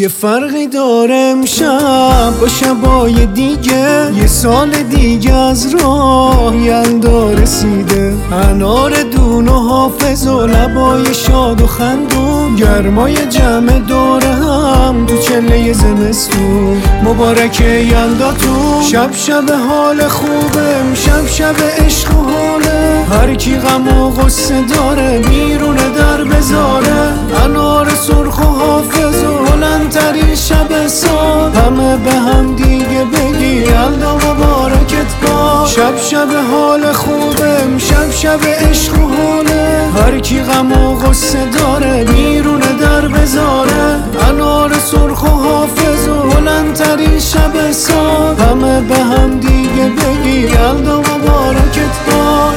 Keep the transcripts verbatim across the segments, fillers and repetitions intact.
فرقی داره امشب با شبای دیگه، یه سال دیگه از راه یلدا رسیده. انار دون و حافظ و لبای شاد و خندون، گرمای جمع دوره هم تو چله زمستون. مبارکه یلداتون، شب شب حال خوبه، امشب شب عشق و حاله. هر کی غم و غصه داره بیرون در بذاره. انار سرخ و حافظ و بلندترین شب سال، همه به هم دیگه بگی یلدا مبارکت با. شب شب حال خوبه، امشب شب عشق و حاله. هر کی غم و غصه داره بیرون در بذاره. انار سرخ و حافظ و بلندترین شب سال، همه به هم دیگه بگی یلدا مبارکت با.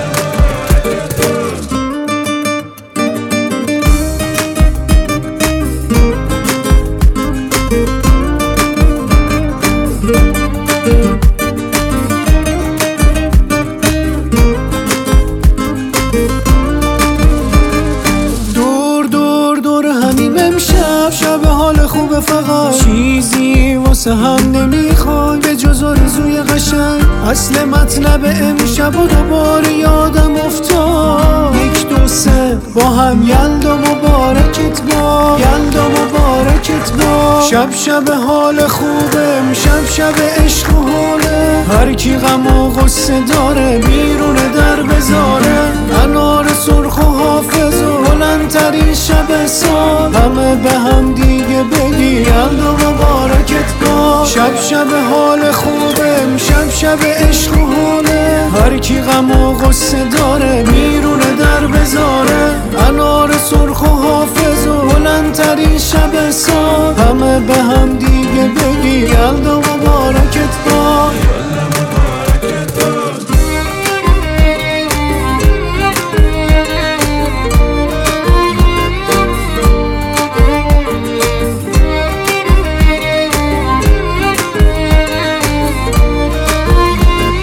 شب حال خوبه، فقط چیزی واسه هم نمیخوای به جز آرزوی قشنگ. اصل مطلب امشب و دوباره یادم افتاد. یک دو سه با هم یلدا مبارکت با، یلدا مبارکت با. شب شب حال خوبه، امشب شب عشق و حاله. هر کی غم و غصه داره بیرون در بذاره. انار سرخ و حافظ و بلندترین شب سال، همه به هم دیگه بگی یلدا مبارکت با. شب شب حال خوبه، امشب شب عشق و حاله. هر کی غم و غصه داره بیرون در بذاره. انار سرخ و حافظ و بلندترین شب سال، همه به هم دیگه بگی یلدا مبارکت با.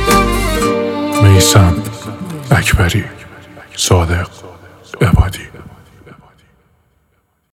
میثم اکبری، صادق عبادی.